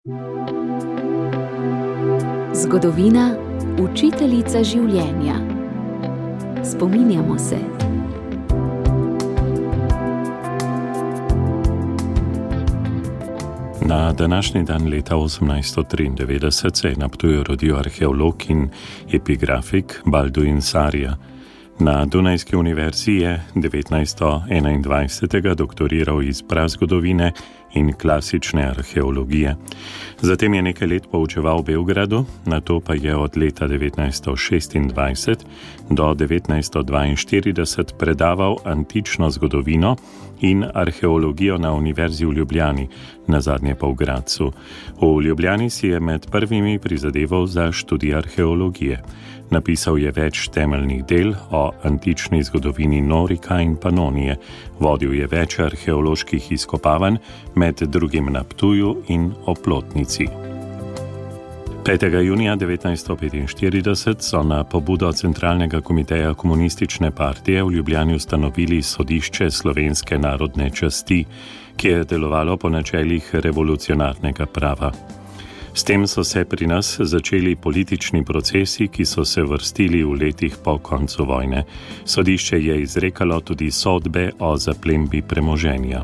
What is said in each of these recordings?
Zgodovina, učiteljica življenja. Spominjamo se. Na današnji dan leta 1893 se je na Ptuju rodil arheolog in epigrafik Balduin Sarja. Na Dunajski univerzi je 1921. doktoriral iz prazgodovine in klasične arheologije. Zatem je nekaj let poučeval v Beogradu, nato pa je od leta 1926 do 1942 predaval antično zgodovino in arheologijo na Univerzi v Ljubljani, nazadnje pa v Gradcu. V Ljubljani si je med prvimi prizadeval za študij arheologije. Napisal je več temeljnih del o antični zgodovini Norika in Panonije. Vodil je več arheoloških izkopavanj, med drugim na Ptuju in Oplotnici. 5. junija 1945 so na pobudo Centralnega komiteja Komunistične partije v Ljubljani ustanovili sodišče slovenske narodne časti, ki je delovalo po načelih revolucionarnega prava. S tem so se pri nas začeli politični procesi, ki so se vrstili v letih po koncu vojne. Sodišče je izrekalo tudi sodbe o zaplembi premoženja.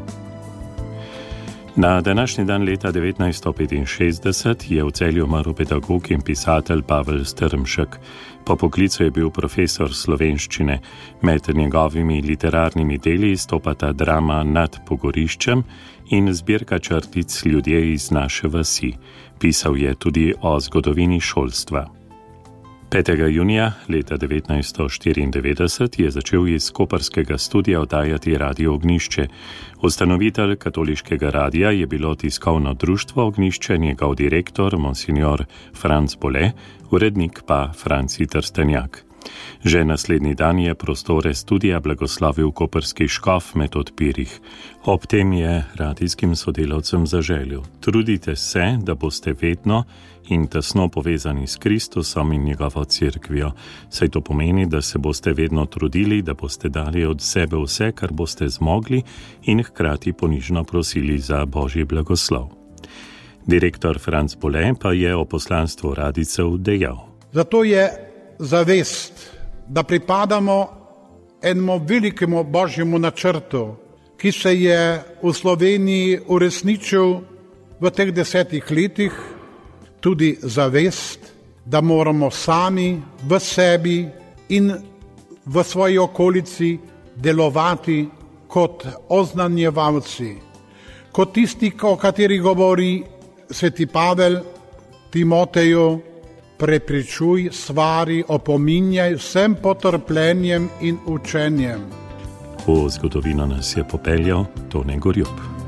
Na današnji dan leta 1965 je v Celju umrl pedagog in pisatelj Pavel Strmšek. Po poklicu je bil profesor slovenščine. Med njegovimi literarnimi deli stopata drama Nad pogoriščem in zbirka črtic Ljudje iz naše vasi. Pisal je tudi o zgodovini šolstva. 5. junija leta 1994 je začel iz koprskega studia oddajati Radio Ognjišče. Ustanovitelj katoliškega radia je bilo tiskovno društvo Ognjišče, njegov direktor monsignor Franc Bole, urednik pa Franci Trstenjak. Že naslednji dan je prostore studija blagoslovil koprski škof Metod Pirih. Ob tem je radijskim sodelavcem zaželil: trudite se, da boste vedno in tesno povezani s Kristusom in njegovo cerkvijo, saj to pomeni, da se boste vedno trudili, da boste dali od sebe vse, kar boste zmogli, in hkrati ponižno prosili za Božji blagoslov. Direktor Franc Bole pa je o poslanstvu radijcev dejal: zato je zavest, da pripadamo enemu velikemu Božjemu načrtu, ki se je v Sloveniji uresničil v teh 10 letih, tudi zavest, da moramo sami v sebi in v svoji okolici delovati kot oznanjevalci, kot tisti, o kateri govori sveti Pavel Timoteju: prepričuj, svari, opominjaj vsem potrpljenjem in učenjem. V zgodovino nas je popeljal Tone Gorjup.